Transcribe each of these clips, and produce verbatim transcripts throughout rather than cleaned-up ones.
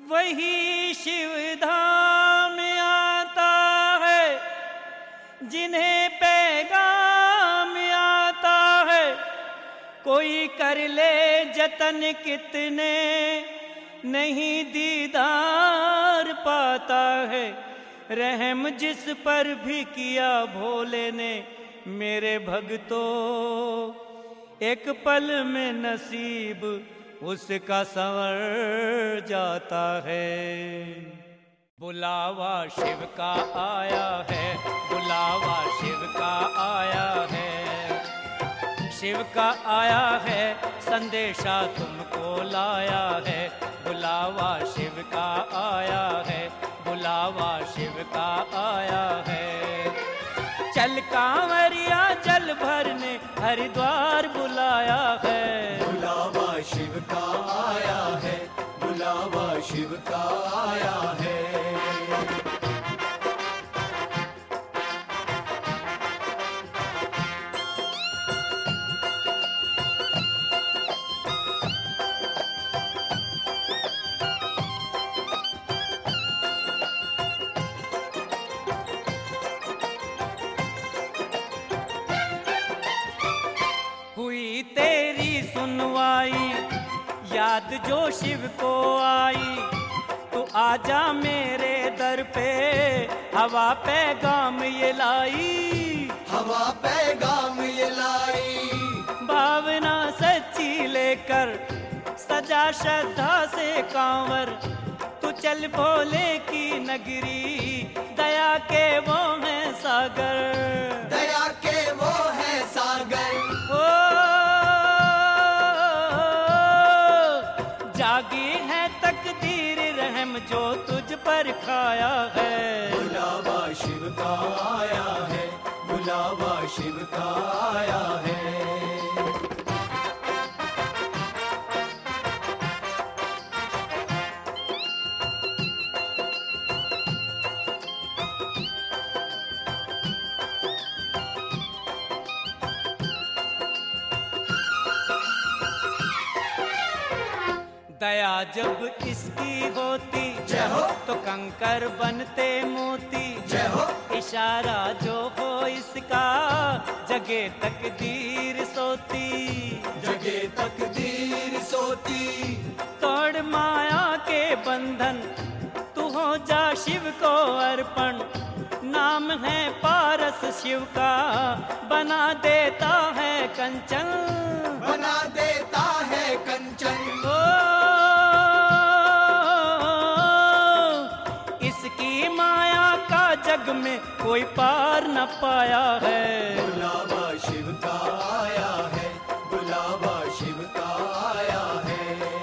वही शिव धाम आता है जिन्हें पैगाम आता है। कोई कर ले जतन कितने नहीं दीदार पाता है। रहम जिस पर भी किया भोले ने मेरे भक्तों, एक पल में नसीब उसका संवर जाता है। बुलावा शिव का आया है, बुलावा शिव का आया है, शिव का आया है, संदेशा तुमको लाया है। बुलावा शिव का आया है, बुलावा शिव का आया है। चल कांवरिया जल भरने हरिद्वार बुलाया है। बुलावा शिव का आया है, बुलावा शिव का आया है। हुई तेरी सुनवाई याद जो शिव को आई, तू आजा मेरे दर पे, हवा पैगाम ये लाई, हवा पैगाम ये लाई। भावना सच्ची लेकर सजा श्रद्धा से कांवर, तू चल भोले की नगरी, दया के वो है सागर, दया के वो है सागर। ओ जागी है तकदीर रहम जो तुझ पर खाया है। बुलावा शिव का आया है, बुलावा शिव का आया है। दया जब इसकी होती जय हो, तो कंकर बनते मोती। जय हो, इशारा जो हो इसका जगे तकदीर सोती, जगे तकदीर सोती। तोड़ माया के बंधन तू हो जा शिव को अर्पण, नाम है पारस शिव का बना देता है कंचन, बना देता है कंचन। ओ इसकी माया का जग में कोई पार न पाया है। बुलावा शिव का आया है, बुलावा शिव का आया है।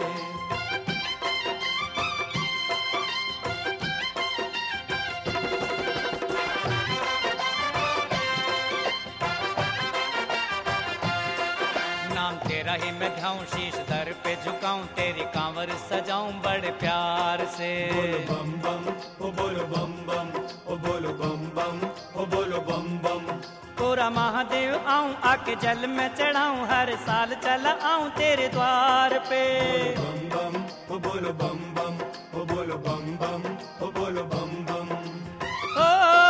नाम तेरा ही मैं ध्याऊं, शीश दर पे झुकाऊं, तेरी कांवर सजाऊं बड़े प्यार से। बोलो बम बम, ओ बोलो बम बम, ओ बोलो बम बम, ओ बोलो बम बम। पूरा महादेव आऊं आके जल में चढ़ाऊं, हर साल चला आऊं तेरे द्वार पे। बम बम, ओ बोलो बम बम, ओ बोलो बम बम, ओ बोलो बम बम। ओ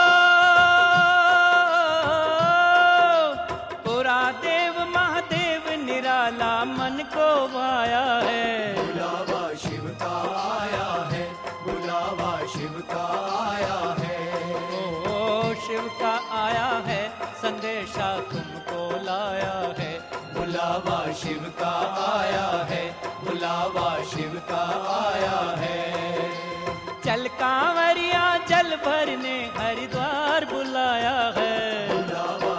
पूरा देव महादेव निराला मन को भाया है। बुलावा शिव का आया है, बुलावा शिव का आया है। ओ शिव का आया है, संदेशा तुमको लाया है। बुलावा शिव का आया है, बुलावा शिव का आया है। चल कांवरिया जल भरने हरिद्वार बुलाया है। बुलावा